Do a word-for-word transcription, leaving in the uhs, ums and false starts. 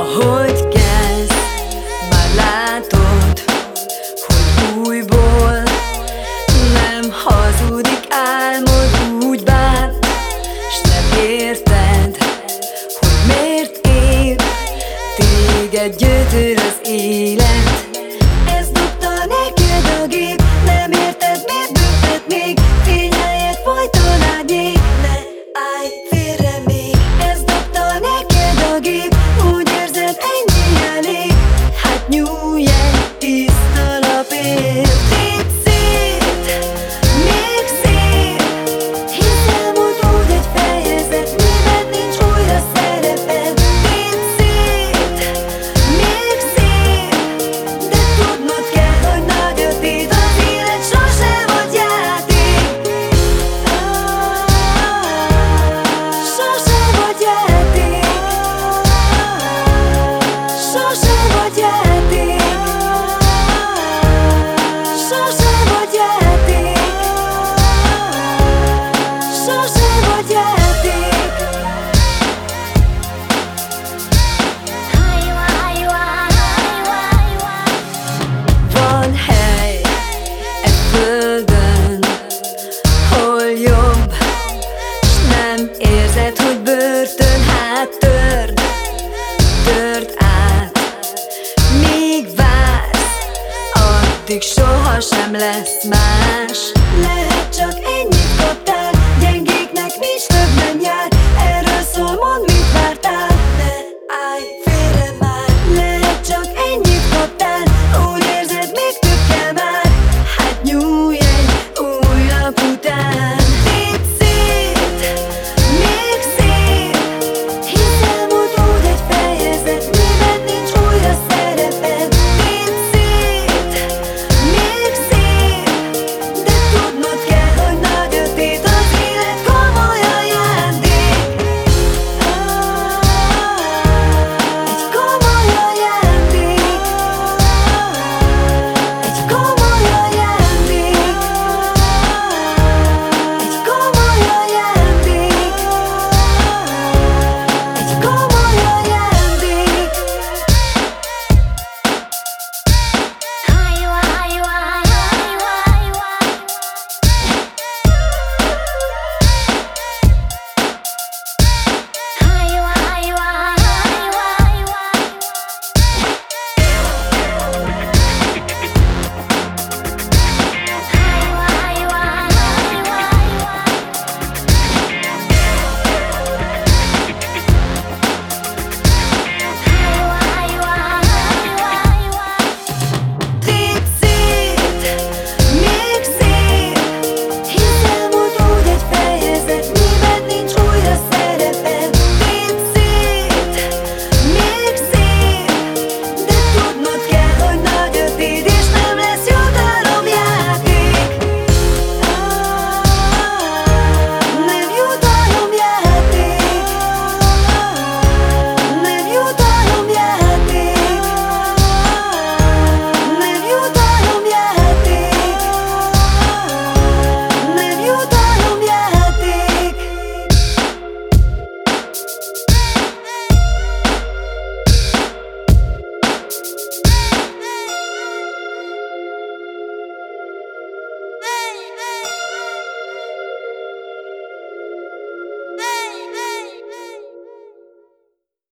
Ahogy kezd, már látod, hogy újból nem hazudik, álmod úgy bán, s nem érted, hogy miért ér téged gyötör az élet. Ez dobta neked a gép, nem érted, miért büntet még, fény helyett folyton árnyék. Ne állj félre még, ez dobta neked a gép, úgy érzed, ennyi elég. Hát nyújj egy tiszta lapért. Tégy szét, még szép, hisz elmúlt úgy egy fejezet, mivel nincs újra szereped. Tégy szét, még szép, de tudnod kell, hogy nagy a tét, az élet sose vagy játék. Sose vagy játék. Sose vagy játék. Sose vagy játék. Sose vagy játék. Van hely e földön, hol jobb, s nem érzed, hogy börtön. Hát törd, törd át, míg vársz, addig sohasem lesz más. Lehet csak ennyi